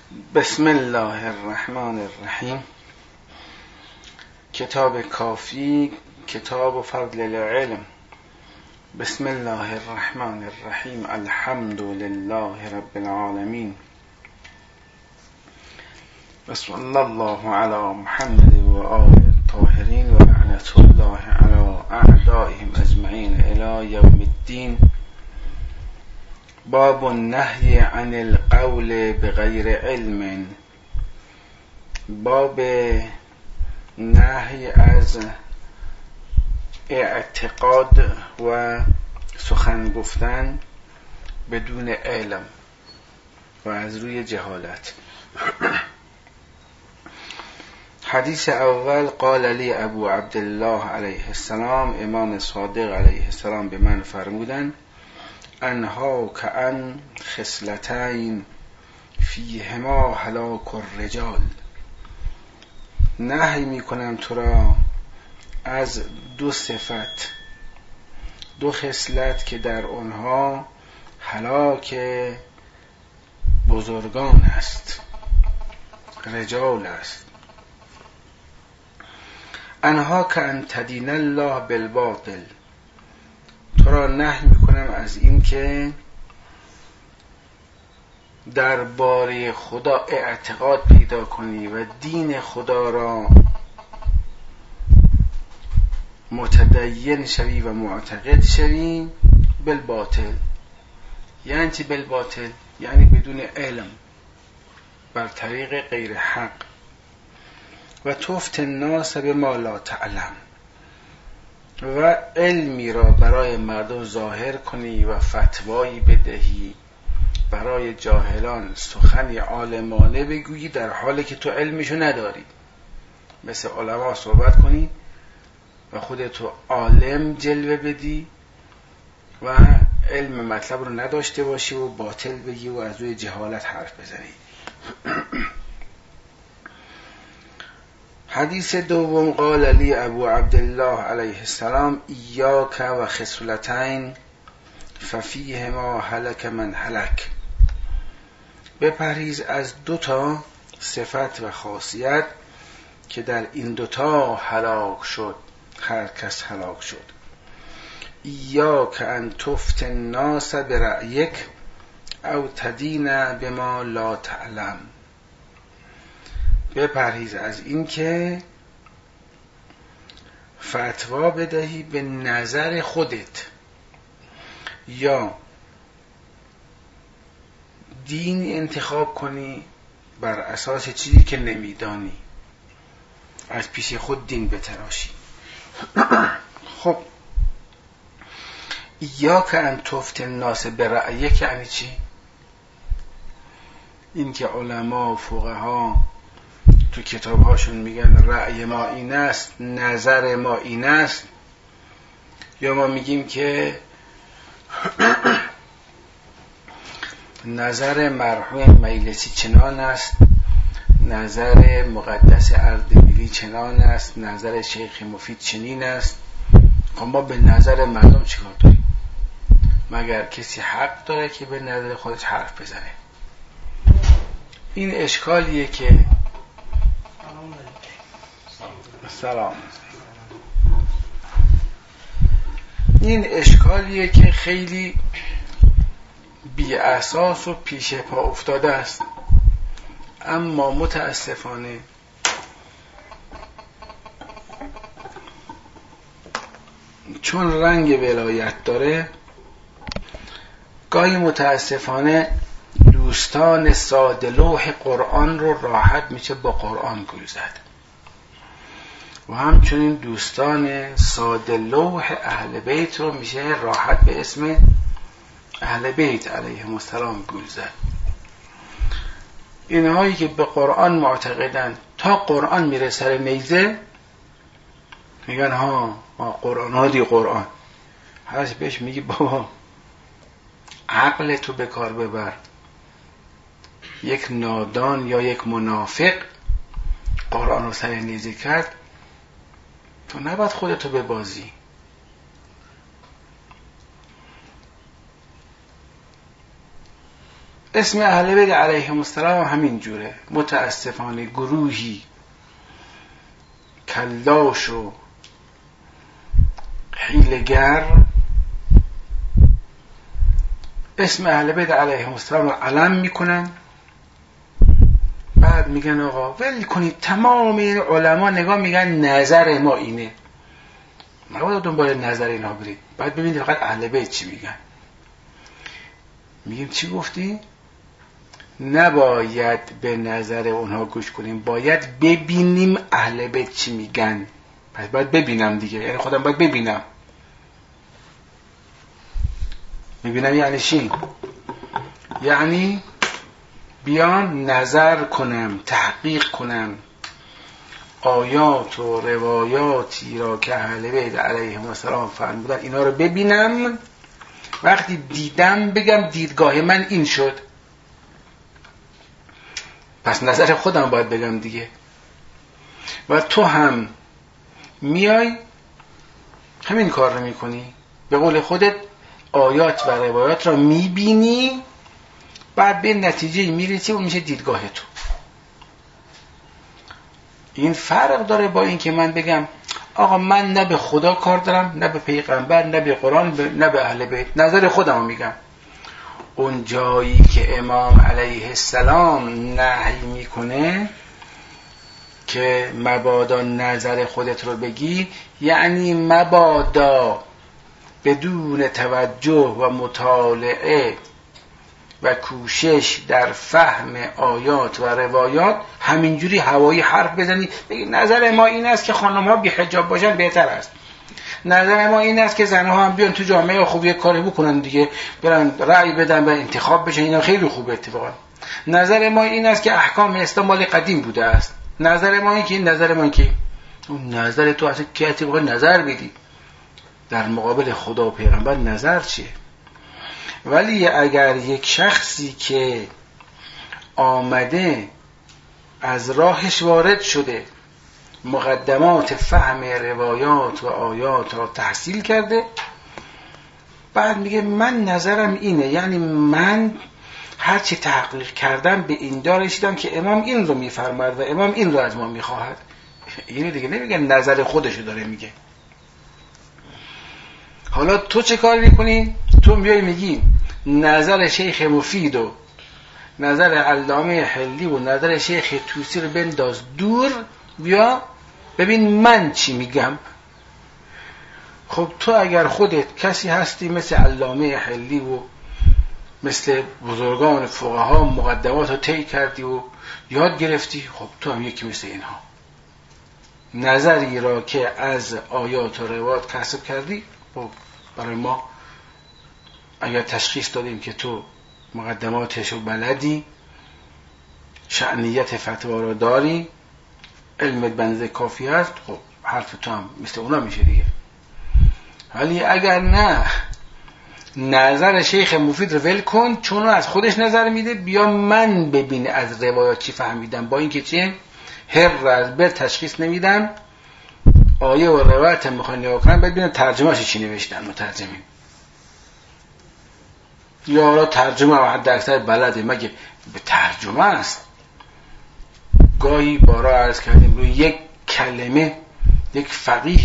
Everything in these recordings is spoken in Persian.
بسم الله الرحمن الرحیم. کتاب کافی، کتاب فضل العلم. بسم الله الرحمن الرحیم. الحمد لله رب العالمین و صلی الله علی محمد و آل الطاهرین و لعنت الله علی اعدائهم اجمعین الی یوم الدین. باب النهی عن القول بغیر علم. باب نهی از اعتقاد و سخن گفتن بدون علم و از روی جهالت. حدیث اول: قال لی ابو عبدالله علیه السلام، امام صادق علیه السلام به من فرمودند: انها کأن خصلتین فیهما هلاک الرجال. نهی میکنم تو را از دو صفت، دو خصلت که در آنها هلاک بزرگان است، رجال است. انها کأن تدین الله بالباطل. تو را نهی میکنم از این که درباره خدا اعتقاد پیدا کنی و دین خدا را متدین شوی و معتقد شوی بالباطل. یعنی چی بالباطل؟ یعنی بدون علم، بر طریق غیر حق. و تفت الناس بما لا تعلم، و علمی را برای مردم ظاهر کنی و فتوایی بدهی، برای جاهلان سخنی عالمانه بگویی در حالی که تو علمشو نداری. مثل علما صحبت کنی و خودتو عالم جلوه بدی و علم مطلب رو نداشته باشی و باطل بگی و از روی جهالت حرف بزنی. حدیث دوم: قال لی ابو عبدالله علیه السلام: ایاک و خصلتین ففیهما هلک من هلک. بپرهیز از دوتا صفت و خاصیت که در این دوتا هلاک شد، هر کس هلاک شد. ایاک ان تفت الناس برأیک او تدین بما لا تعلم. بپرهیز از این که فتوا بدهی به نظر خودت یا دین انتخاب کنی بر اساس چیزی که نمیدانی، از پیش خود دین بتراشی. خب ایاک ان تفت الناس برأیک یعنی چی؟ این که علما و فقها تو کتابهاشون میگن رأی ما این است، نظر ما این است، یا ما میگیم که نظر مرحوم مجلسی چنان است، نظر مقدس اردبیلی چنان است، نظر شیخ مفید چنین است. خب ما به نظر مردم چیکار داریم؟ مگر کسی حق داره که به نظر خودش حرف بزنه؟ این اشکالیه که سلام. این اشکالیه که خیلی بی اساس و پیش پا افتاده است، اما متاسفانه چون رنگ ولایت داره، گاهی متاسفانه دوستان ساده لوح قرآن رو راحت میشه با قرآن گول زد و همچنین دوستان ساده لوح اهل بیت رو میشه راحت به اسم اهل بیت علیهم السلام گول زد. اینهایی که به قرآن معتقدن تا قرآن میره سر نیزه میگن ها قرآن ها دی قرآن. هرچی بهش میگی بابا عقل تو به کار ببر. یک نادان یا یک منافق قرآن رو سر نیزه کرد، تو نباید خودتو ببازی. اسم اهل بیت علیهم السلام همین جوره. متاسفانه گروهی کلاش و حیله‌گر اسم اهل بیت علیهم السلام رو علم میکنن، بعد میگن آقا ول کنید، تمام این علما نگاه میگن نظر ما اینه، نباید دنبال نظر اینا برید، بعد ببینید فقط اهل بیت چی میگن. میگیم چی گفتی؟ نباید به نظر اونها گوش کنیم، باید ببینیم اهل بیت چی میگن. پس باید ببینم دیگه، یعنی خودم باید ببینم. ببینم یعنی چی؟ یعنی بیان نظر کنم، تحقیق کنم آیات و روایاتی را که اهل بیت علیهم السلام فرمودن، اینا رو ببینم، وقتی دیدم بگم دیدگاه من این شد. پس نظر خودم باید بگم دیگه. و تو هم میای همین کار رو میکنی، به قول خودت آیات و روایات را میبینی، بعد به نتیجه میرسی و میشه دیدگاه تو. این فرق داره با این که من بگم آقا من نه به خدا کار دارم، نه به پیغمبر، نه به قرآن، نه به اهل بیت، نظر خودم میگم. اون جایی که امام علیه السلام نهی میکنه که مبادا نظر خودت رو بگی، یعنی مبادا بدون توجه و مطالعه و کوشش در فهم آیات و روایات همینجوری هوایی حرف بزنی بگی نظر ما این است که خانم ها بی حجاب باشن بهتر است، نظر ما این است که زنها هم بیان تو جامعه خوب یک کاری بکنن دیگه، برن رأی بدن و انتخاب بشن، اینا خیلی خوبه اتفاقا. نظر ما این است که احکام اسلام مال قدیم بوده است، نظر ما این که نظر ما این که اون نظر تو اصلا کی اتفاقا نظر بدی در مقابل خدا و پیغمبر نظر چیه؟ ولی اگر یک شخصی که آمده از راهش وارد شده، مقدمات فهم روایات و آیات را تحصیل کرده، بعد میگه من نظرم اینه، یعنی من هرچی تحقیق کردم به این جا رسیدم که امام این رو میفرماید و امام این رو از ما میخواهد. اینه دیگه، نمیگه نظر خودشو داره میگه. حالا تو چه کار میکنی؟ تو میای میگی نظر شیخ مفید و نظر علامه حلی و نظر شیخ توسی رو بنداز دور، بیا ببین من چی میگم. خب تو اگر خودت کسی هستی مثل علامه حلی و مثل بزرگان فقها مقدمات رو طی کردی و یاد گرفتی، خب تو هم یکی مثل اینها، نظری را که از آیات و روایات کسب کردی، خب برای ما اگر تشخیص دادیم که تو مقدماتش رو بلدی، شأنیت فتوا رو داری، علمت بنزه کافی هست، خب حرف تو هم مثل اونا میشه دیگه. ولی اگر نه، نظر شیخ مفید رو ول کن، چون از خودش نظر میده، بیا من ببین از روایات چی فهمیدم، با اینکه چیه هر از بر تشخیص نمیدم، آیه و روایت هم میخوان نگاه کنم ببینم ترجمهش چی نوشتن مترجمین، یا را ترجمه و حد اکثر بلده، مگه به ترجمه است. گاهی بارا عرض کردیم روی یک کلمه یک فقیه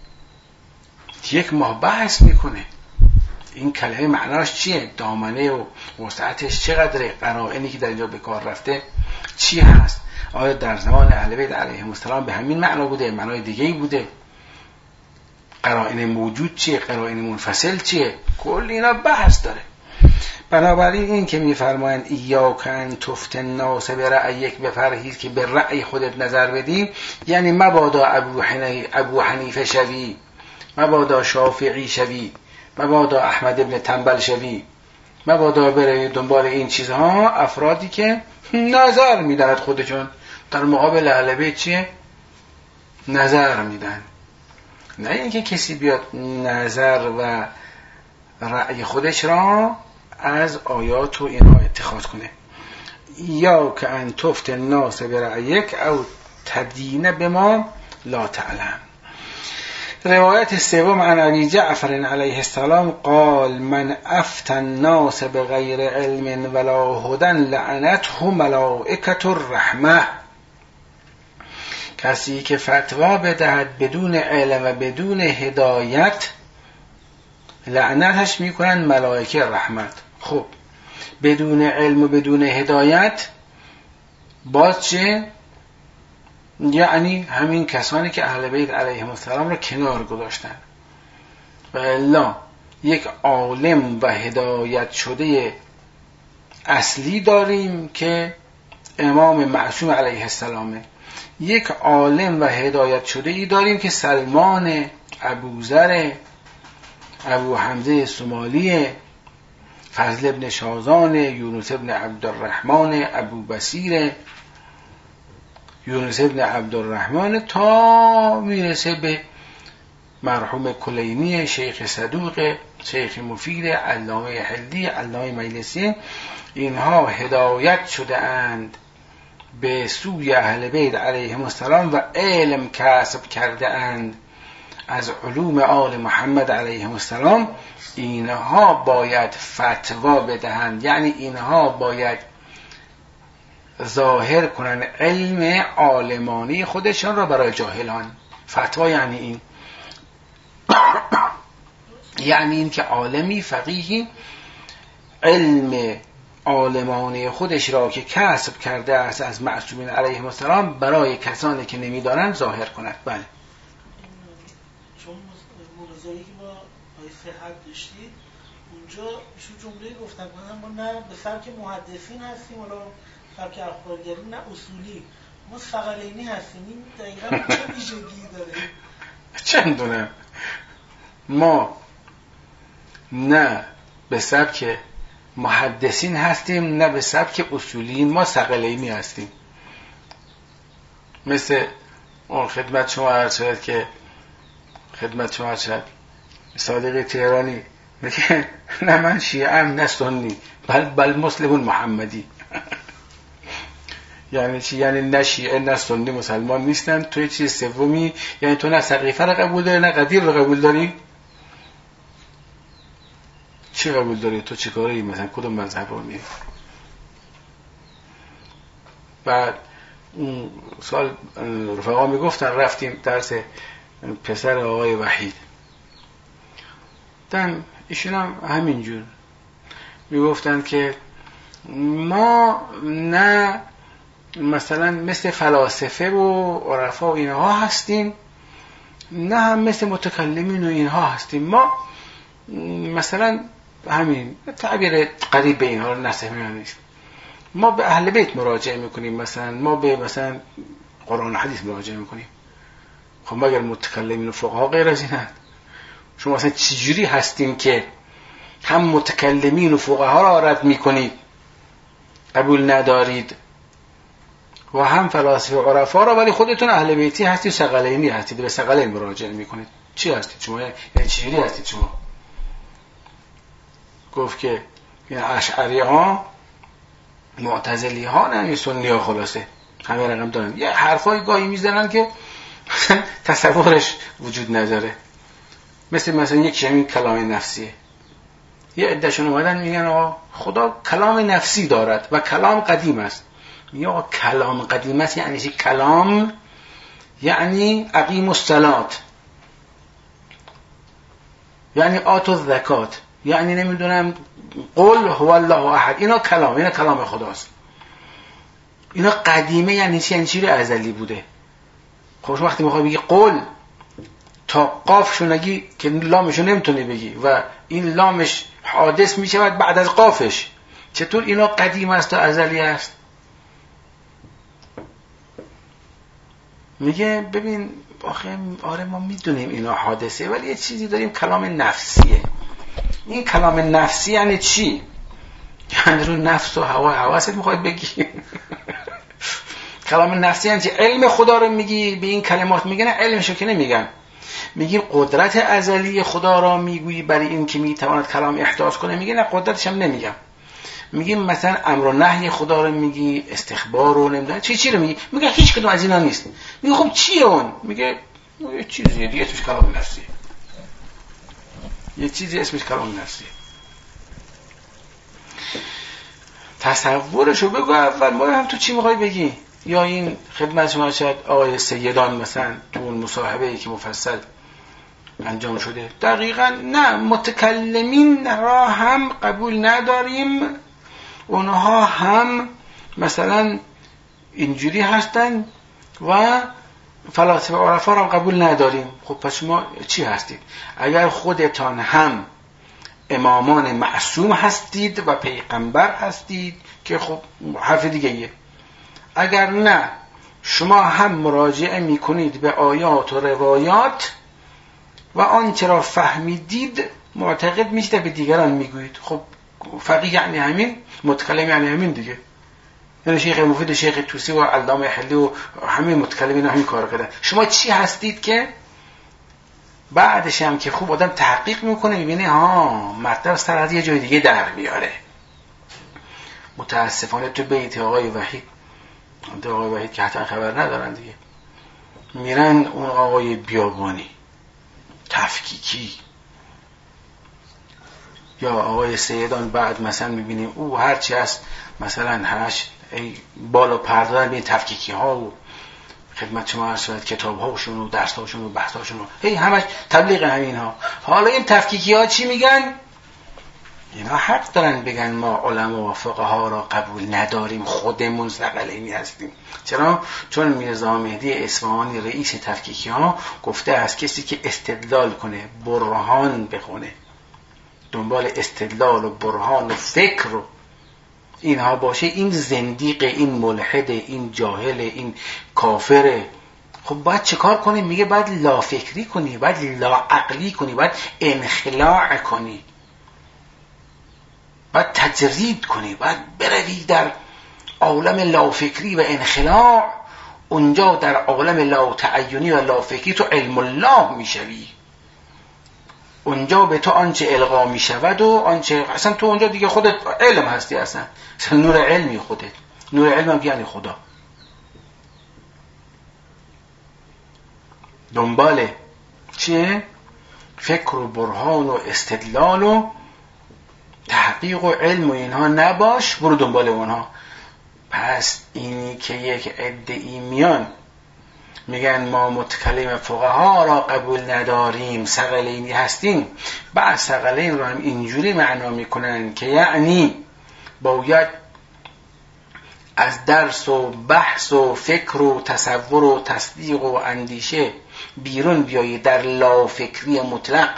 1 ماه بحث میکنه، این کلمه معناش چیه، دامنه و وسعتش چقدره، قرائنی که در اینجا به کار رفته چی هست، آیا در زمان اهل بیت علیهم السلام به همین معنا بوده، معنای دیگه‌ای بوده، قرائن موجود چیه، قرائن منفصل چیه، کل اینا بحث داره. بنابراین این که میفرمایند ایاک ان تفتن الناس برأیک، بپرهیز که به رأی خودت نظر بدی، یعنی مبادا ابو حنیفه شوی، مبادا شافعی شوی، مبادا احمد ابن تنبل شوی، مبادا بره دنبال این چیزها. افرادی که نظر میدند خودشون در مقابل اهل بیت چیه؟ نظر میدن، نه اینکه کسی بیاد نظر و رأی خودش را از آیات و اینها اتخاذ کنه. یا که ان تفت الناس برأیک او تدین بما لا تعلم. روایت سوم عن ابی جعفر علیه السلام قال من افتى الناس بغیر علم ولا هدى لعنته ملائکة الرحمه. کسی که فتوا بدهد بدون علم و بدون هدایت لعنتش میکنن ملائکه رحمت. خب بدون علم و بدون هدایت باز چه؟ یعنی همین کسانی که اهل بیت علیهم السلام رو کنار گذاشتن. و الا یک عالم و هدایت شده اصلی داریم که امام معصوم علیه السلامه، یک عالم و هدایت شده ای داریم که سلمان، ابوذر، ابو حمزه سمالی، فضل ابن شازان، یونس ابن عبدالرحمن، ابو بصیر، یونس ابن عبدالرحمن تا میرسه به مرحوم کلینی، شیخ صدوق، شیخ مفید، علامه حلدی، علامه مجلسی. اینها هدایت شده اند به سوی اهل بیت علیهم السلام و علم کسب کرده اند از علوم آل محمد علیهم السلام. اینها باید فتوا بدهند، یعنی اینها باید ظاهر کنن علم عالمانی خودشان را برای جاهلان. فتوا یعنی این یعنی این که عالمی فقیهی علم عالمانه خودش را که کسب کرده است از معصومین علیهم السلام برای کسانی که نمیدانند ظاهر کند. بله. چون مناظری که با آقای صحت داشتید اونجا ایشون جمله گفتن ما نه به سبک محدثین هستیم ولا سبک اخبارگری، نه اصولی، ما ثقلینی هستیم. این دقیقا چه ویژگی داره؟ چندونه ما نه به سبک محدثین هستیم نه به سبک اصولیین، ما ثقلینی هستیم. مثل اون خدمت شما عرض شد که صادق تهرانی میگه نه من شیعه ام نه سنی بل مسلمون محمدی. یعنی چی؟ یعنی نه شیعه نه سنی مسلمان نیستن. توی چیز سومی یعنی تو نه سقیفه رو قبول داری نه قدیر رو قبول داری. چی قبول داری؟ تو چه کاری؟ مثلا کدوم مذهب رو میری؟ بعد اون سال رفقا میگفتن رفتیم درس پسر آقای وحید دن ایشون هم همینجور میگفتن که ما نه مثلا مثل فلاسفه و عرفا و اینها هستیم نه هم مثل متکلمین و اینها هستیم. ما مثلا همین تعبیر قریب به اینها رو نسهمیان نیست. ما به اهل بیت مراجعه میکنیم، مثلا ما به مثلا قرآن و حدیث مراجعه میکنیم. خب مگر متکلمین و فقها غیر از این هست؟ شما مثلا چجوری هستیم که هم متکلمین و فقها را رد میکنید قبول ندارید و هم فلاسفه و عرفا را ولی خودتون اهل بیتی هستید، ثقلینی هستید، به ثقلین مراجعه میکنید؟ چی هستید شما؟ یعنی چجوری هستید شما؟ گفت که این اشعری ها معتزلی ها نه سنی ها خلاصه همه رقم دارن. یه حرفای گاهی میزنن که تصورش وجود نداره. مثلا یک شمین کلام نفسیه. یه عدهشون اومدن میگن آقا خدا کلام نفسی دارد و کلام قدیم است. میگه آقا کلام قدیم است یعنی چی؟ کلام یعنی اقیم الصلات، یعنی آتوا الزکات، یعنی نمیدونم قل هو الله احد. اینا کلام خداست. اینا قدیمه یعنی چی؟ یعنی چیزی ازلی بوده. خب وقتی میخوای بگی قل تا قافشو نگی که لامشو نمیتونی بگی و این لامش حادث میشود بعد از قافش. چطور اینا قدیم است و ازلی است؟ میگه ببین آره ما میدونیم اینا حادثه ولی یه چیزی داریم کلام نفسیه. این کلام نفسی یعنی چی؟ یعنی رو نفس و حواست میخواید بگی؟ کلام نفسی یعنی چی؟ علم خدا رو میگی به این کلمات میگن، علمشو که نمیگن. میگی قدرت ازلی خدا را میگویی برای این که میتواند کلام احداث کنه، میگه نه قدرتش هم نمیگم. میگی مثلا امر و نهی خدا رو میگی، استخبار رو نمیدونم چی رو میگی، میگه هیچ کدوم از اینا نیست. میگه خب چیه اون؟ میگه یه چیزیه دیگه اسمش کلام نفسیه، یه چیزی اسمش کلام نفسیه. تصورشو بگو اول، ما هم تو چی میخوای بگی؟ یا این خدمت شما شاید آقای سیدان مثلا تو اون مصاحبه‌ای که مفصل انجام شده دقیقاً نه، متکلمین را هم قبول نداریم، اونها هم مثلا اینجوری هستن و فلاسفه و عرفا را قبول نداریم. خب پس شما چی هستید؟ اگر خودتان هم امامان معصوم هستید و پیغمبر هستید که خب حرف دیگه ایه. اگر نه شما هم مراجعه میکنید به آیات و روایات و آنچه را فهمیدید معتقد میشید به دیگران میگویید. خب فقیه یعنی همین، متکلم یعنی همین دیگه. یعنی شیخ مفید و شیخ توسی و علامه حلی و همین متکلمین همین کار کردن. شما چی هستید که بعدش هم که خوب آدم تحقیق میکنه میبینه ها مطلب سر از یه جای دیگه در میاره. متاسفانه تو بیت آقای وحید که حتی خبر ندارن دیگه، میرن اون آقای بیابانی تفکیکی یا آقای سیدان، بعد مثلا میبینیم او هرچی هست مثلا همش بالا پردازن به تفکیکی ها و خدمت شما عرض شد کتاب هاشون و درس هاشون و بحث هاشون همش تبلیغ همین ها. حالا این تفکیکی ها چی میگن؟ اینا حق دارن بگن ما علما و فقها را قبول نداریم، خودمون ثقلینی هستیم. چرا؟ چون میرزا مهدی اصفهانی رئیس تفکیکی ها گفته است کسی که استدلال کنه برهان بخونه، دنبال استدلال و برهان و فکر و اینها باشه، این زندیق، این ملحد، این جاهل، این کافره. خب باید چه کار کنی؟ میگه باید لافکری کنی، باید لاعقلی کنی، باید انخلاع کنی، باید تجرید کنی، باید بروی در عالم لافکری و انخلاع. اونجا در عالم لاتعینی و لافکری تو علم الله میشوی، اونجا به تو آنچه القا میشود و آنچه اصلا تو اونجا دیگه خودت علم هستی، اصلا نور علمی خودت. نور علم هم یعنی خدا. دنبال چیه؟ فکر و برهان و استدلال و تحقیق و علم و اینها نباش، برو دنبال اونها. پس اینی که یک عده‌ای میان میگن ما متکلم فقها را قبول نداریم، ثقلینی هستیم، بعد ثقلین رو هم اینجوری معنا میکنن که یعنی باید از درس و بحث و فکر و تصور و تصدیق و اندیشه بیرون بیایی در لافکری مطلق.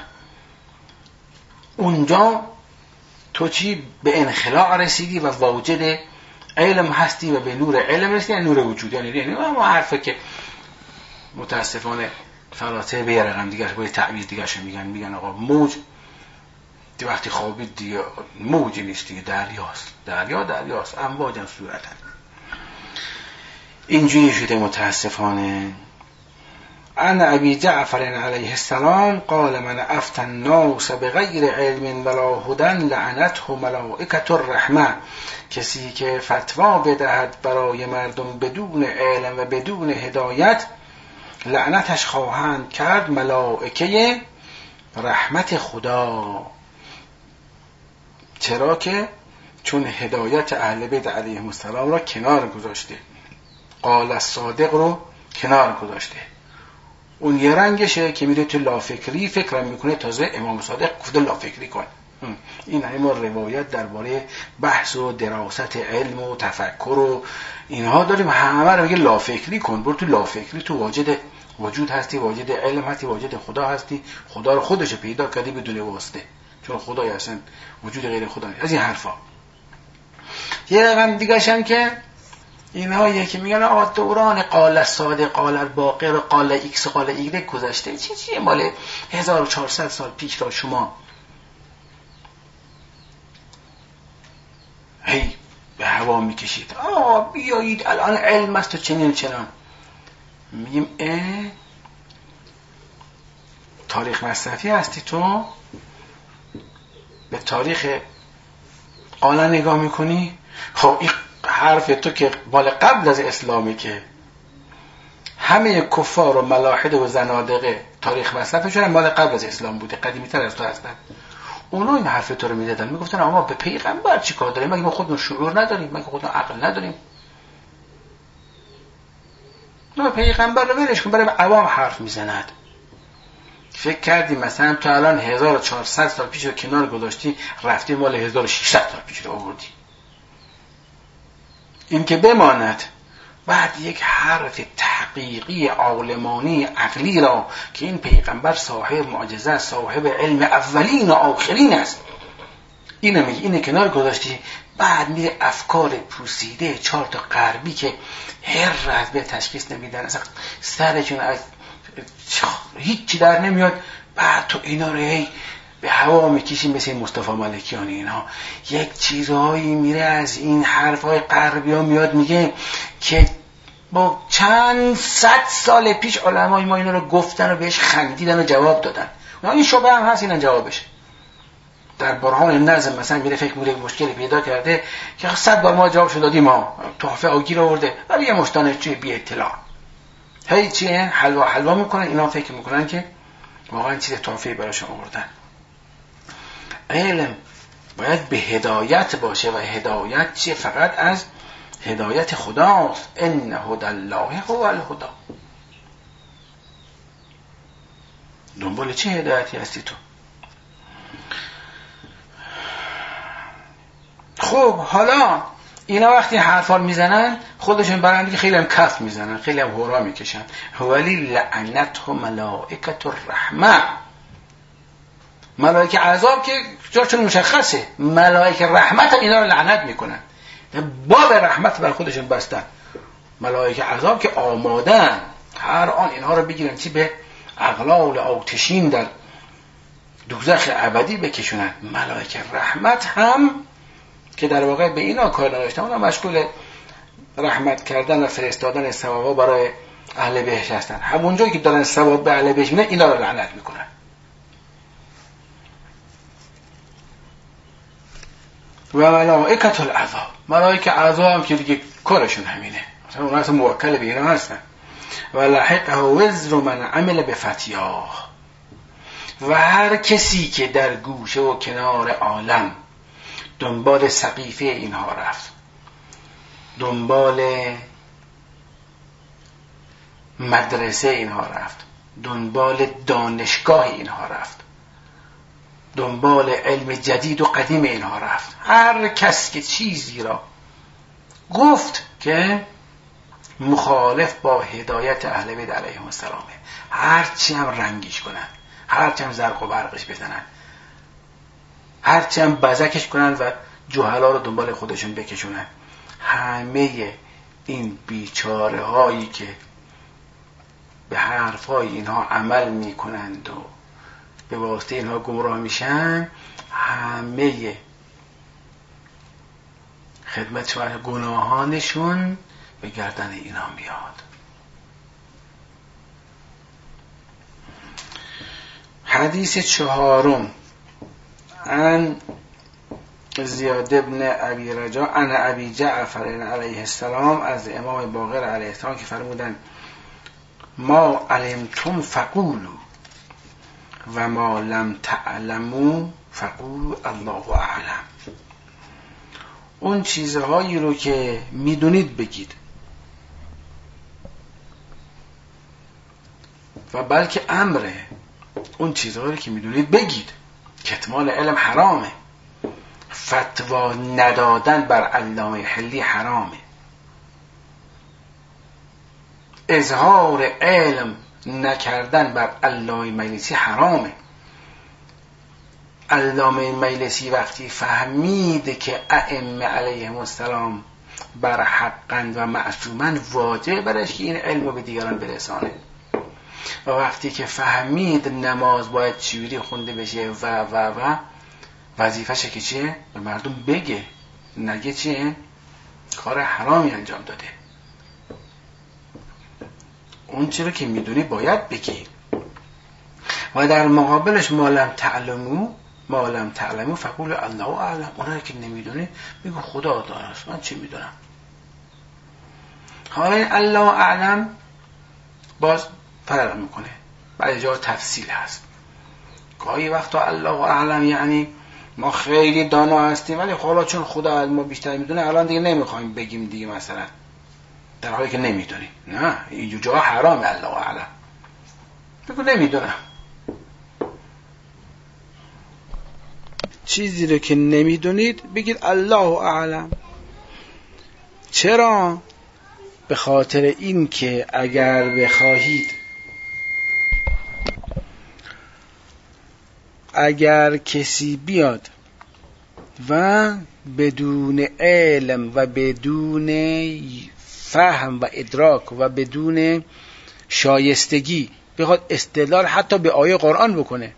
اونجا تو چی؟ به انخلاع رسیدی و واجد علم هستی و به نور علم رسیدی، یعنی نور وجود. یعنی ما حرفه که متاسفانه فلاسفه به رقم دیگه با تعبیر دیگه شو میگن آقا موج دی وقتی خوابید دیگه موجی نیست دیگه، دریاست، امواج هم صورت هست. اینجوری شده متاسفانه. عن ابی جعفر علیه السلام قال من افتى الناس بغیر علم ولا هدى لعنته ملائکة الرحمه. کسی که فتوا بدهد برای مردم بدون علم و بدون هدایت، لعنتش خواهند کرد ملائکه رحمت خدا. چرا که چون هدایت اهل بیت علیهم السلام را کنار گذاشته، قال الصادق رو کنار گذاشته. اون یه رنگشه که میره تو لافکری، فکرم میکنه تازه امام صادق گفته لافکری کن. این همه ما روایت درباره بحث و دراست علم و تفکر و اینها داریم، همه رو میگه لافکری کن. برو تو لافکری، تو واجد وجود هستی، واجد علم هستی، واجد خدا هستی، خدا رو خودش پیدا کردی بدون واسطه، چون خدای اصلا وجود غیر خدا نیست. از این حرفا. یه رقم دیگه شن که اینها یکی میگن آقا دوران قال الصادق، قال الباقر، قال ایکس، قال ایگرگ گذشته. چیه مال 1400 سال پیش را شما هی به هوا میکشید. بیایید الان علم است و چنین چنان. میگیم تاریخ مصرفی هستی تو؟ به تاریخ قالا نگاه میکنی؟ خب این حرف تو که مال قبل از اسلامی، که همه کفار و ملاحده و زنادقه تاریخ مصرفشون مال قبل از اسلام بوده، قدیمی تر از تو هستن. اونا این حرف تو رو میدادن، میگفتن اما به پیغمبر چی کار داریم؟ مگه ما خودمون شعور نداریم؟ مگه خودمون عقل نداریم؟ نه، پیغمبر رو ولش کن، برای عوام حرف میزند. فکر کردی مثلا تو الان 1400 سال پیش رو کنار گذاشتی، رفتی مال 1600 سال پیش رو آوردی. این که بماند بعد یک حرف تحقیقی عالمانی عقلی را که این پیغمبر صاحب معجزه، صاحب علم اولین و آخرین است، اینو میگی، اینو کنار گذاشتی، بعد میره افکار پوسیده 4 تا غربی که هر از به تشخیص نمیدن، اصلا سرشون از هیچی در نمیاد، بعد تو اینا رو هی به هوا میکشی مثل مصطفی ملکیان. اینا یک چیزهایی میره از این حرفهای غربی ها میاد میگه که با چند صد سال پیش علمای ما اینا رو گفتن و بهش خندیدن و جواب دادن. این شبه هم هست، اینا جوابش در برهان نظم مثلا میره فکر میره مشکلی پیدا کرده که 100 بار ما جوابشو دادیم، ما تحفه آگیر آورده، ولی یه مشتانشجوی بی اطلاع هی چیه حلوا میکنن، اینا فکر میکنن که واقعا چیز تحفه‌ای براشون آوردن. علم باید به هدایت باشه و هدایت چیه؟ فقط از هدایت خداست. ان هدی الله هو الهدی. دنبال چه هدایتی هستی تو؟ خب حالا اینا وقتی حرفا میزنن خودشون برند که خیلی هم کف میزنن، خیلی هم هورا میکشن. ولی لعنتهم ملائکه الرحمه، ملائکه عذاب که جاشون مشخصه، ملائکه رحمت اینا رو لعنت میکنن، باب رحمت بر خودشون بستن. ملائکه عذاب که آمادن هر آن اینها رو بگیرن چی به اغلال آتشین در دوزخ ابدی بکشونن. ملائکه رحمت هم که در واقع به اینا کار نداشتن، اونا مشغول رحمت کردن و فرستادن ثوابا برای اهل بهشت هستن، همونجایی که دارن ثواب به اهل بهشت میدن اینا رو لعنت میکنن. و ملائکه العذاب، ملائکه عذاب هم که دیگه کارشون همینه، مثلا اونا اصلا موکل به اینا هستن. و لحقه وزر من عمل بفتیاه، و هر کسی که در گوشه و کنار عالم دنبال سقیفه اینها رفت، دنبال مدرسه اینها رفت، دنبال دانشگاه اینها رفت، دنبال علم جدید و قدیم اینها رفت، هر کس که چیزی را گفت که مخالف با هدایت اهل بیت علیهم السلام، هرچی هم رنگیش کنن، هرچی هم زرق و برقش بزنن، هرچی هم بزکش کنن و جهلا رو دنبال خودشون بکشونن، همه این بیچاره هایی که به حرفای اینها عمل میکنند و به واسطه اینها گمراه میشن، همه خدمت شما گناهانشون به گردن اینا میاد. حدیث 4 عن زیاد ابن ابی رجاء عن ابی جعفر علیه السلام، از امام باقر علیه السلام که فرمودن ما علمتم فقولوا و ما لم تعلموا فقولوا الله اعلم. اون چیزهایی رو که میدونید بگید و بلکه امره، اون چیزهایی رو که میدونید بگید. کتمان علم حرامه، فتوا ندادن بر علامه حلی حرامه، اظهار علم نکردن بر علامه مجلسی حرامه. علامه مجلسی وقتی فهمید که ائمه علیهم السلام بر حقن و معصومن، واجب برش که این علم رو به دیگران برسانه. و وقتی که فهمید نماز باید چجوری خونده بشه و وظیفشه که چیه؟ به مردم بگه، نگه چیه؟ کار حرامی انجام داده. اون چیزی که میدونی باید بگی. و در مقابلش ما لم تعلمو فقول الله اعلم، اونایی که نمیدونی بگو خدا دانست، من چی میدونم. حالا این الله اعلم باز فرق میکنه، بعد جا تفصیل هست. گاهی وقتا الله اعلم یعنی ما خیلی دانا هستیم ولی حالا چون خدا از ما بیشتر میدونه الان دیگه نمیخوایم بگیم دیگه، مثلا در حالی که نمیدونیم. نه، این جا حرامه. الله اعلم بگو نمیدونم. چیزی رو که نمیدونید بگید الله اعلم. چرا؟ به خاطر این که اگر بخواهید، اگر کسی بیاد و بدون علم و بدون فهم و ادراک و بدون شایستگی بخواد استدلال حتی به آیه قرآن بکنه،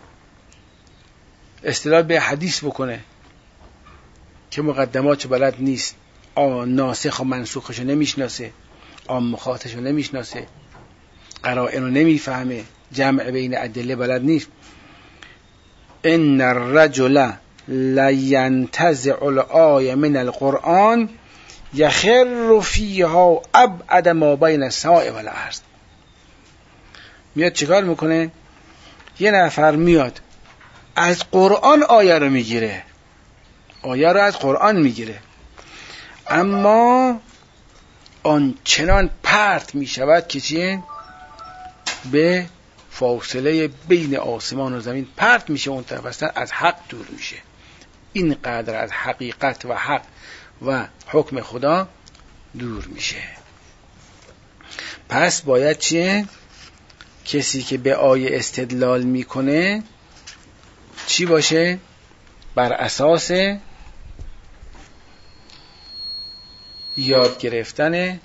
استدلال به حدیث بکنه که مقدماتش بلد نیست، ناسخ و منسوخشو نمیشناسه، مخاطشو نمیشناسه، قرائن رو نمیفهمه، جمع بین ادله بلد نیست، ان الرجل لینتزع الآیه من القرآن یخر فیها ابعد ما بین السماء والارض. میاد چیکار میکنه؟ یه نفر میاد از قرآن آیه رو میگیره، آیه رو از قرآن میگیره، اما آن چنان پرت میشود که چیه؟ به فاصله بین آسمان و زمین پرت میشه، اون طرف اصلا از حق دور میشه. این قدر از حقیقت و حق و حکم خدا دور میشه. پس باید چیه؟ کسی که به آیه استدلال میکنه چی باشه؟ بر اساس یاد گرفتن.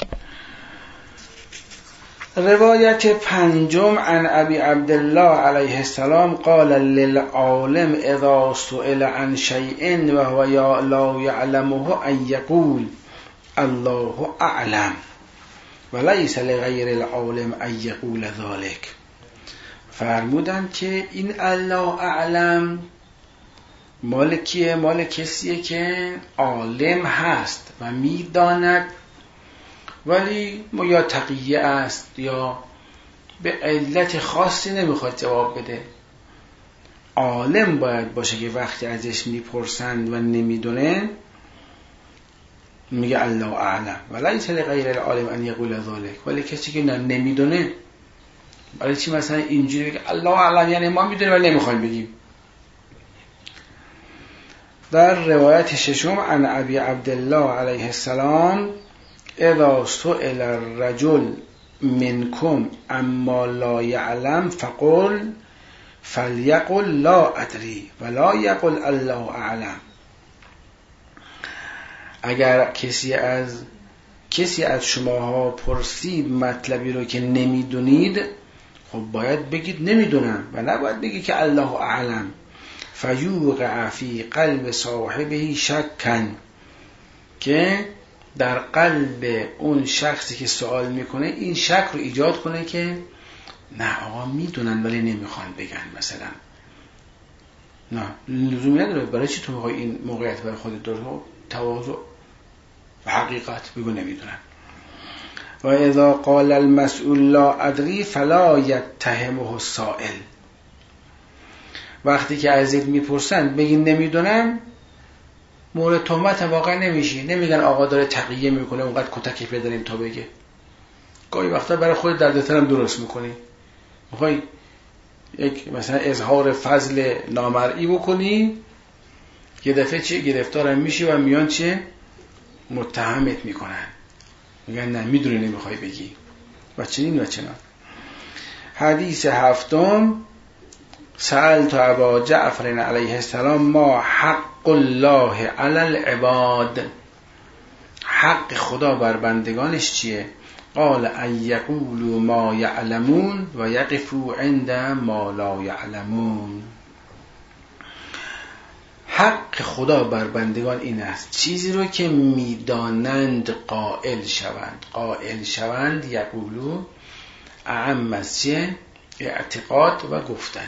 روایت پنجم عن ابی عبدالله علیه السلام قال للعالم اذا سئل عن شیء و هو لا یعلمه ان یقول الله اعلم ولیس لغیر العالم ان یقول ذلك. فرمودن که این الله اعلم مال کیه؟ مال کسیه که عالم هست و میداند ولی یا تقیه است یا به علت خاصی نمیخواد جواب بده. عالم باید باشه که وقتی ازش میپرسند و نمیدونه میگه الله اعلم ولیس لغیر العالم ان یقول ذلك. ولی کسی که نمیدونه برای چی مثلا اینجوری بگه الله اعلم یعنی ما میدونیم ولی نمیخوایم بگیم. در روایت ششم عن ابی عبدالله علیه السلام اذا سئل الرجل منكم اما لا يعلم فليقل لا ادري ولا يقل الله اعلم. اگر کسی از شماها پرسید مطلبی رو که نمیدونید، خب باید بگید نمیدونم و نباید بگید که الله اعلم. فیوقع فی قلب صاحبه شکا، که در قلب اون شخصی که سوال میکنه این شک رو ایجاد کنه که نه آقا میدونن ولی نمیخوان بگن. مثلا نه لزومی نداره، برای چی تو میخوای این موقعیت برای خودت داره؟ تواضع و حقیقت بگو نمیدونن. و اذا قال المسئول لا ادری فلا یتهمه السائل. وقتی که ازت میپرسن بگین نمیدونم، مورد تهمت واقع نمیشی. نمیگن آقا داره تقیه میکنه اونقدر کتکی بداریم تا بگه. گاهی وقتا برای خود دردتر هم درست میکنی، میخوای یک مثلا اظهار فضل نامرئی بکنی، یه دفعه چه گرفتارم میشی و میان چه متهمت میکنن، میگن نه میدونی نمیخوای بگی و چنین و چنان. حدیث هفتم سألت ابا جعفر علیه السلام ما حق الله علی العباد. حق خدا بر بندگانش چیه؟ قال ان یقولوا ما یعلمون و یقفوا عند ما لا یعلمون. حق خدا بر بندگان این است چیزی رو که میدانند قائل شوند. قائل شوند یقولو اعم از چه؟ اعتقاد و گفتنه.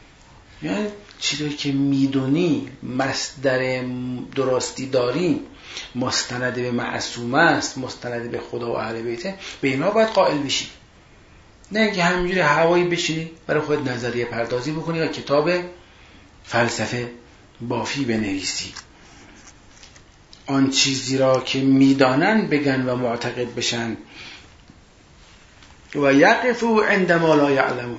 یعنی چیزی که میدونی مصدر درستی داری مستند به معصوم است، مستند به خدا و اهل بیته، به اینا باید قائل بشی. نه اینکه همینجوری هوایی بشینی برای خود نظریه پردازی بکنی یا کتاب فلسفه بافی بنویسی. آن چیزی را که میدانن بگن و معتقد بشن و یقفوا عندما لا یعلمون،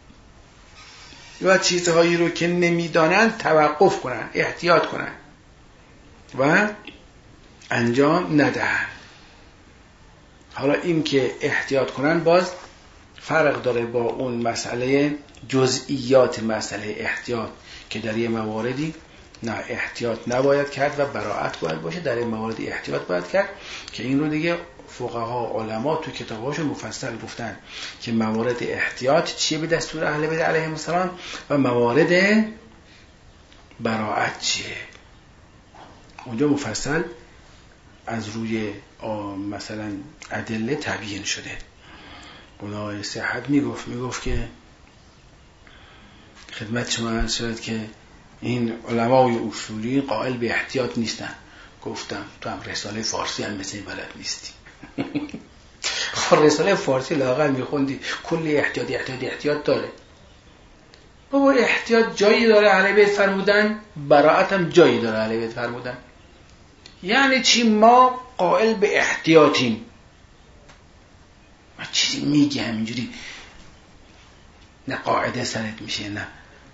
و چیزهایی رو که نمیدانن توقف کنن، احتیاط کنن و انجام ندهن. حالا این که احتیاط کنن باز فرق داره با اون مسئله جزئیات مسئله احتیاط که در یه مواردی نه احتیاط نباید کرد و براءت باید باشه، در این موارد احتیاط باید کرد که این رو دیگه فقها علما تو کتاباشون مفصل گفتن که موارد احتیاط چیه به دستور اهل بیت علیهم السلام و موارد براءت چیه. اونجا مفصل از روی مثلا ادله تبیین شده. اونای صحت میگفت که خدمت شما عرض شد که این علمای اصولی قائل به احتیاط نیستن. گفتم تو هم رساله فارسی هم مثل بلد نیستی. خب رساله فارسی لااقل میخوندی کلی احتیاط داره. بابا احتیاط جایی داره اهل بیت فرمودن، براءت هم جایی داره اهل بیت فرمودن. یعنی چی؟ ما قائل به احتیاطیم. ما چیزی میگه همینجوری نه قاعده سرت میشه نه.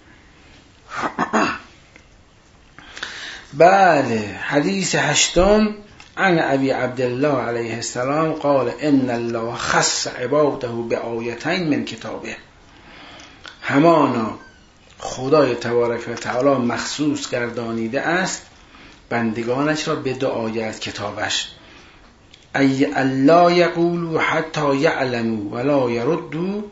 بله. حدیث 8 عن ابی عبدالله علیه السلام قال ان الله خص عباده بآیتین من کتابه. همانا خدای تبارک و تعالی مخصوص گردانیده است بندگانش را به 2 آیه از کتابش. ای الله یقولوا حتی یعلموا ولا یردوا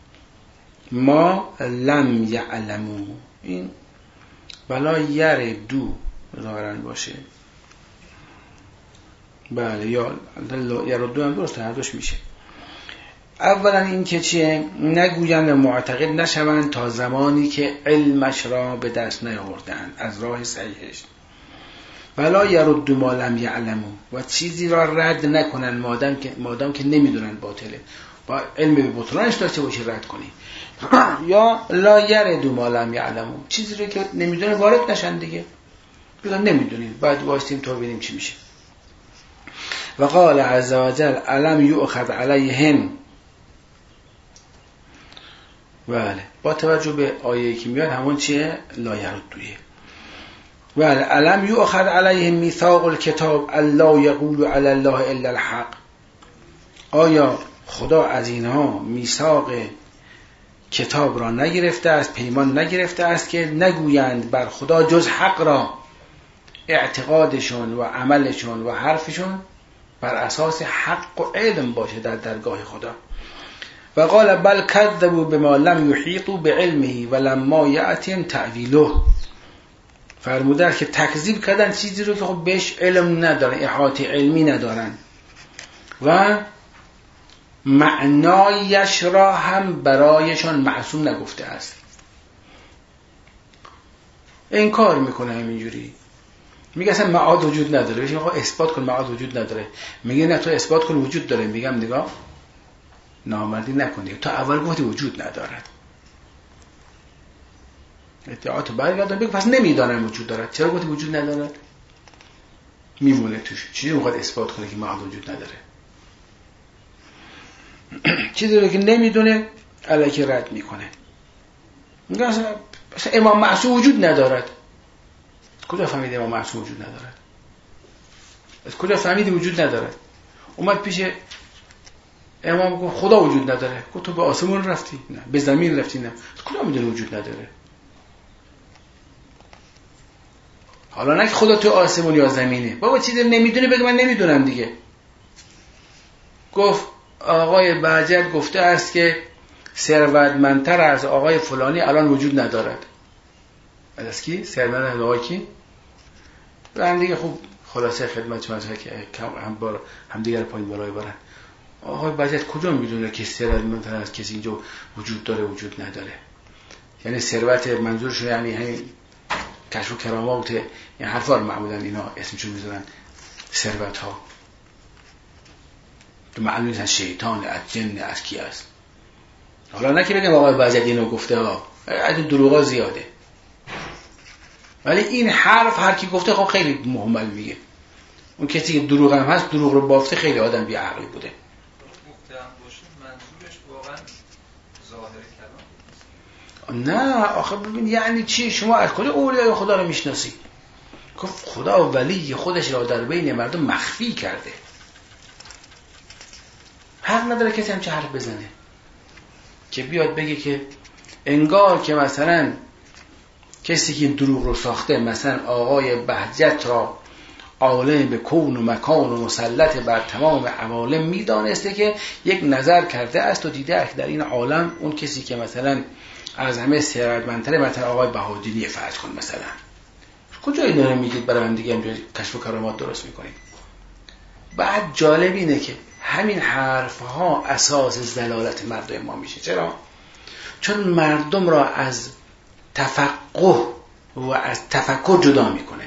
ما لم یعلموا. این ولا یردوا ظاهرن باشه. بله یا یردوا هم درسته، هر دوش میشه. اولا این که چیه؟ نگویند معتقد نشوند تا زمانی که علمش را به دست نیاوردند از راه صحیحش. ولا یردوا ما لم یعلموا، و چیزی را رد نکنن مادام که نمیدونن باطله. با علم به بطلانش داشته باشی رد کنی. یا لا یردوا ما لم یعلموا، چیزی رو که نمیدونن وارد نشن دیگه. بگن نمیدونیم، بعد واسطیم تا ببینیم چی میشه. و قال عز وجل الم یؤخذ علیهم. بله با توجه به آیه‌ای که میاد همون چیه؟ لا یردویه. بله الم یؤخذ علیهم میثاق الکتاب الا یقولوا علی الله الا الحق. آیا خدا از اینها میثاق کتاب را نگرفته است، پیمان نگرفته است که نگویند بر خدا جز حق را؟ اعتقادشون و عملشون و حرفشون بر اساس حق و علم باشه در درگاه خدا. و قال بل کذبوا بما لم یحیطوا بعلمه ولما یأتیهم تأویله. فرمودن که تکذیب کردن چیزی رو که خب بهش علم ندارن، احاطه علمی ندارن و معنایش را هم برایشان معصوم نگفته است. انکار میکنه همینجوری، میگه اصلا معاد وجود نداره. بهش میگه اثبات کن معاد وجود نداره. میگه نه تو اثبات کن وجود داره. میگم نگاه نامردی نکنی، تو اول گفتی وجود ندارد. ادعااتو برگردون بگو پس نمیدانن وجود دارد. چرا گفتی وجود ندارد؟ میمونه توش. چیزی میخواد اثبات کنه که معاد وجود نداره. چیزی رو که نمیدونه الکی رد میکنه. میگه اصلا امام معصوم وجود ندارد. کجا فهمیدی امام معصوم وجود ندارد؟ از کجا فهمیدی وجود ندارد؟ اومد پیش امام گفت خدا وجود نداره. گفت تو به آسمون رفتی؟ نه. به زمین رفتی؟ نه. کجا میدونه وجود نداره؟ حالا نه که خدا تو آسمون یا زمینه. بابا چیزی نمیدونه بگه من نمیدونم دیگه. گفت آقای بهجت گفته است که ثروتمندتر از آقای فلانی الان وجود ندارد. از کی؟ ثروتمند از آقای کی؟ برن دیگه خوب خلاصه خدمت شما که هم دیگر پایین بالای برن. آقای بهجت کجا میدونه که ثروتمندتر از کسی اینجا وجود داره وجود نداره؟ یعنی ثروت منظورشون یعنی همین کشف و کرامات، این حرفا رو معمولا اینا اسمشون میذارن ثروت ها تو معلوم نیست از شیطان، از جن، از کی است. حالا نه که بگم آقای بازدی اینو گفته ها، از دروغا زیاده، ولی این حرف هر کی گفته خب خیلی مهمل میگه. اون کسی که دروغ هم هست، دروغ رو بافته، خیلی آدم بی عقلی بوده. مقتدم باشه منظورش واقعا ظاهر کلام. نه آخه ببین یعنی چی؟ شما از کجا اولیای خدا رو میشناسی؟ گفت خدا ولی خودش را در بین مردم مخفی کرده. حق نداره کسی هم چه حرف بزنه که بیاد بگه که انگار که مثلا کسی که دروغ رو ساخته، مثلا آقای بهجت را عالم به کون و مکان و مسلط بر تمام عوالم میدانسته که یک نظر کرده است و دیده که در این عالم اون کسی که مثلا از همه ثروتمندتره، مثلا آقای بهادینی فرض کن، مثلا کجا این داره میگید برای هم دیگه همجوری کشف و کرامات درست میکنید؟ بعد جالب اینه که همین حرف ها اساس دلالت مردم ما میشه. چرا؟ چون مردم را از تفقه و از تفکر جدا میکنه.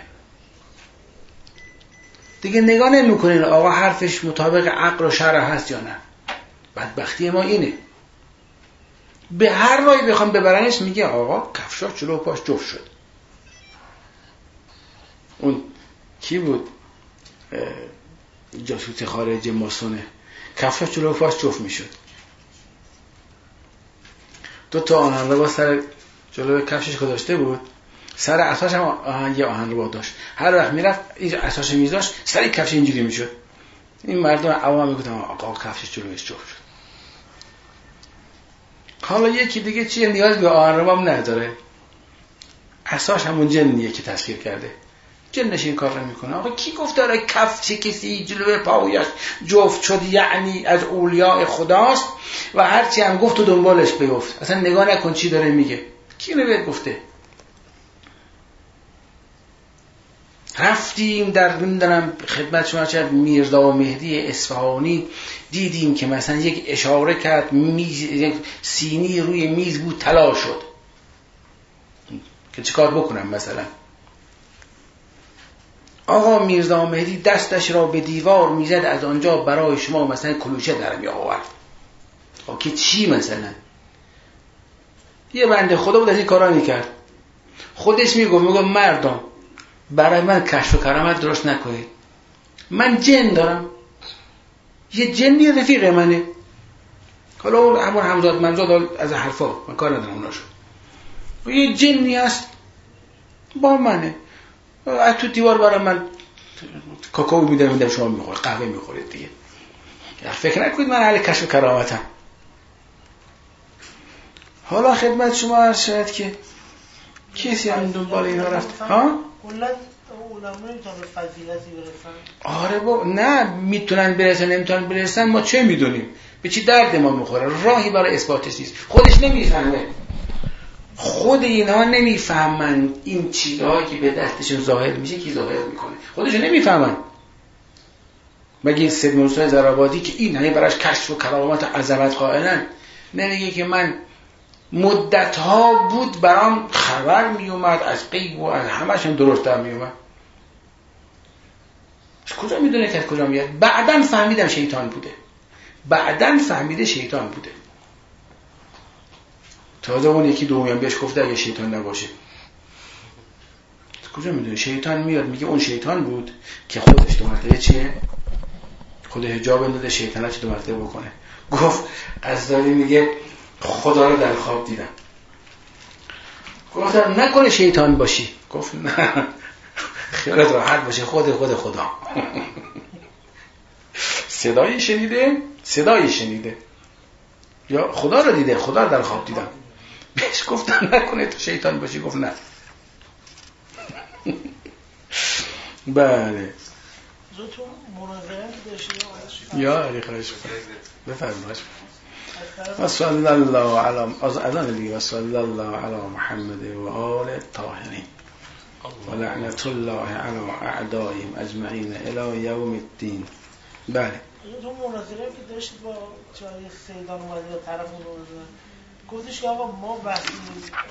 دیگه نگاه نمیکنین آقا حرفش مطابق عقل و شرع هست یا نه. بدبختی ما اینه، به هر راهی بخوام ببرنش میگه آقا کفشاش جلو پاش جفت شد. اون کی بود؟ جاسوس خارجی ماسونه، کفشاش جلو پاش جفت میشد. دو تا آهنربا سر جلو کفشش گذاشته بود، سر عصاش هم یه آهنربا داشت. هر وقت میرفت این عصاش میذاشت سر کفش اینجوری میشد. این مردم عوام میگفتن آقا کفشش جلوش جفت شد. حالا یکی دیگه چیه؟ نیاز به آهنربا هم نداره، عصاش همون جنیه که تصویر کرده، جنش این کار رو میکنه. آقا کی گفت داره کفش کسی جلوی پایش جفت شد یعنی از اولیاء خداست و هرچی هم گفت و دنبالش بیفت؟ اصلا نگاه نکن چی داره میگه. کی اینو بهت گفته؟ رفتیم در نمیدونم خدمت شما چه میرزا مهدی اصفهانی دیدیم که مثلا یک اشاره کرد، یک سینی روی میز بود طلا شد، که چیکار بکنم مثلا؟ آقا میرزا مهدی دستش را به دیوار میزد، از آنجا برای شما مثلا کلوچه در می آورد. که چی مثلا؟ یه بنده خدا بود از این کارا میکرد. خودش میگه مردم برای من کشف و کرامت درست نکنید، من جن دارم، یه جنی رفیق منه. حالا اون همون همزاد منزاد از حرفا من کار ندارم اوناشو، یه جنی هست با منه، از تو دیوار برای من کاکائو میدم شما میخورید، قهوه میخورید دیگه. فکر نکنید من اهل کشف و کرامتم. حالا خدمت شما عرض شد که کسی هم دنبال اینا رفت ها؟ علما نمیتونن به فضیلتی برسن. آره با نه میتونن برسن نمیتونن برسن ما چه میدونیم؟ به چی درد ما میخوره؟ راهی برای اثباتش نیست. خودش نمیفهمه، خود اینا نمیفهمن این چیزهایی که به دستشون ظاهر میشه کی ظاهر میکنه، خودشون نمیفهمن. مگه سید موسی زرابادی که این همه براش کشف و کرامات و عظمت قائلن نمیگه که من مدت‌ها بود برام خبر میومد از غیب و از همشون درست در میومد؟ کجا میدونه که از کجا میاد؟ بعداً فهمیدم شیطان بوده، بعداً فهمیده شیطان بوده. تازه اون یکی دومی هم بهش گفته اگه شیطان نباشه. کجا میدونه؟ شیطان میاد میگه اون شیطان بود که خودش دو مرتبه چیه؟ خود حجاب انداده شیطانت دو مرتبه بکنه. گفت غزالی میگه خدا رو در خواب دیدم. گفتم نکنه شیطان باشی؟ گفت نه خیالت راحت باشه، خود خدا. صدایی شنیده یا خدا رو دیده، خدا رو در خواب دیدم. بهش گفتم نکنه تو شیطان باشی؟ گفت نه. بله زودتون مناظره داشتید یا علی خواهش بفرمایید. و صلی الله علی و صلی الله علی محمد و آل الطاهرین و لعنت الله علی اعدائهم اجمعین الی یوم الدین. بله تو مناظره که داشتید با چای سیدان اومده یا طرف مناظره گفتش که آقا ما بحث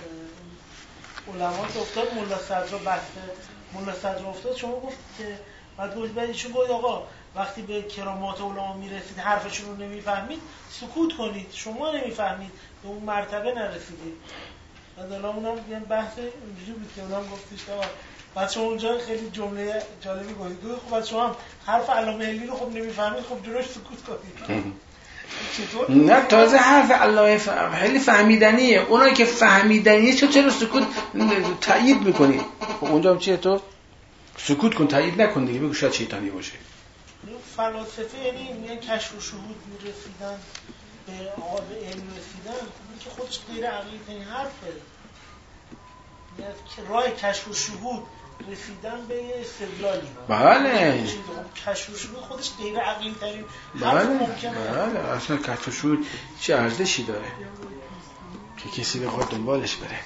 علما که افتاد ملا صدر افتاد، شما گفت که بعد ایشون گفت آقا وقتی به کرامات علما میرسید حرفشون رو نمیفهمید سکوت کنید، شما نمیفهمید به اون مرتبه نرسیدید. بعد حالا اونم یه بحث اینجوری بود که اونم گفتش که بعد شما اونجا خیلی جمله جالبی گفتید، خب بعد شما هم حرف علامه علی رو خب نمیفهمید، خب جلوش سکوت کنید. نه تازه حرف علامه خیلی فهمیدنیه، اونایی که فهمیدنیه چرا سکوت تایید میکنی؟ خب اونجا هم چیه؟ تو سکوت کن، تایید نکن دیگه، بگو شاید شیطانی باشه. فلاسفه یعنی میگن کشف و شهود میرسیدن به آغاز علم رسیدن، این که خودش غیر عقلی ترین حرفه. یعنی که راه کشف و شهود رسیدن به استدلالی. بله. کشف و شهود خودش غیر عقلی ترین حرف ممکنه. بله اصلا کشف و شهود چه ارزشی داره که کسی بخواد دنبالش بره.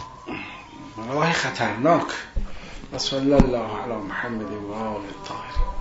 راه خطرناک. صلی الله علی محمد و آل الطاهرین.